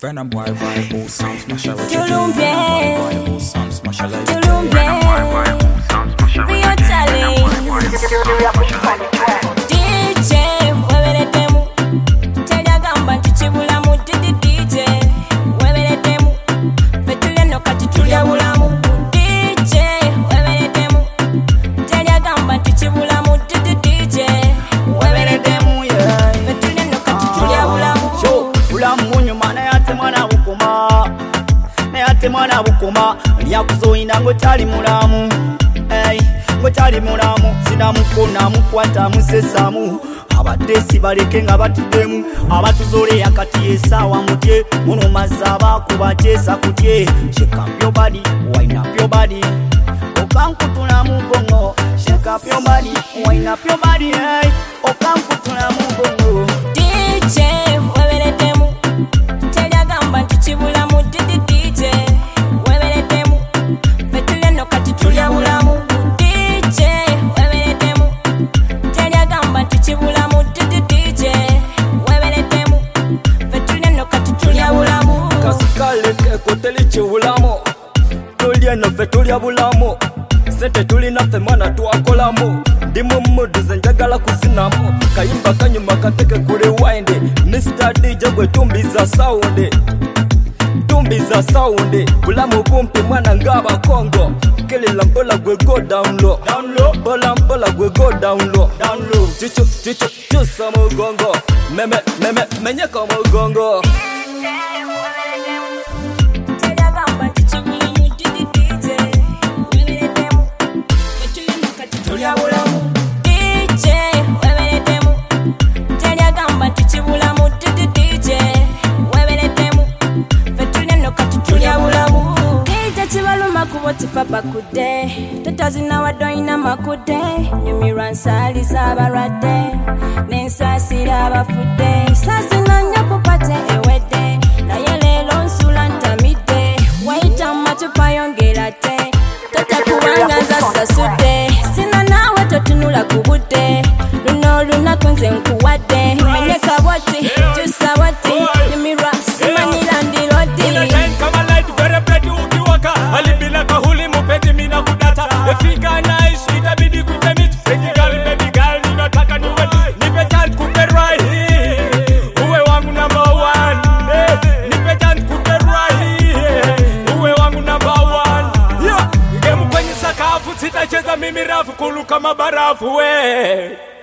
Venom boy vibe, oh Sam smash out. Tulumbe, Oh Sam smash out. Tulumbe, Rio Talent. DJ, webere demu. Tell gamba tuchibula mu DJ. Webere demu. Betule no kati tulya bulamu. DJ, webere demu. Tell gamba tuchibula mu DJ. Webere demu yeah. Betule no kati tulya bulamu. Show bulamu munyu mana yate mwana bukoma. Ne yate mwana bukoma. Lyakuzoyina ngo tali mulamu. Hey, ngo tali mulamu. Sinamukona mukwata musesamu. Abatesi baleke nga batudemu. Abatuzole yakati esawa mutye. Muno mazaba kubatesa kutye. Shake up your body, wind up your body. Okankutula mugongo. Shake up your body, wind up your body. Hey, okankutula mugongo. DJ, webere demu. Tell gamba tuchibula mu DJ. Webere demu. Betule no kati tulya bulamu. DJ, webere demu. Tell gamba tuchibula mu DJ. Webere demu. Betule no kati tulya bulamu. Kasikale koteli chibulamo. Tulya no fe tulya bulamo. Sente tuli na fe mana tuakolamo. Dimo mudu zenjagala kuzinamo. Kayimba kanyuma kateke kure winde. Mr. DJ gwe tumbiza sound. Tumbiza sound. Bulamu bumpi mwana ngaba Kongo. Kelila mbola gwe go down low. Down low. Bola mbola gwe go down low. Down low. Chicho chusa mugongo. Menyeka mugongo. Papa kude tatazina wadoina makude nyumira nsali zabarade nensasira abafude sasina nyakupate ewede naye lelo nsula ntamide waita matupa yongerate tatakubanga nzasasude sina nawe totunula kubude luno lunaku nze nkuwadde menyeka bwoti jusa bwoti nyumira simanira ndirodi alibila kahuli mupeti mina kudata efika nice itabidi kutemit fake girl ninataka niwe nipe chance kupe right uwe wangu number 1 nipe chance kupe right uwe wangu number 1 game kwenye sakafu sitacheza mimi rafu kuluka mabarafu we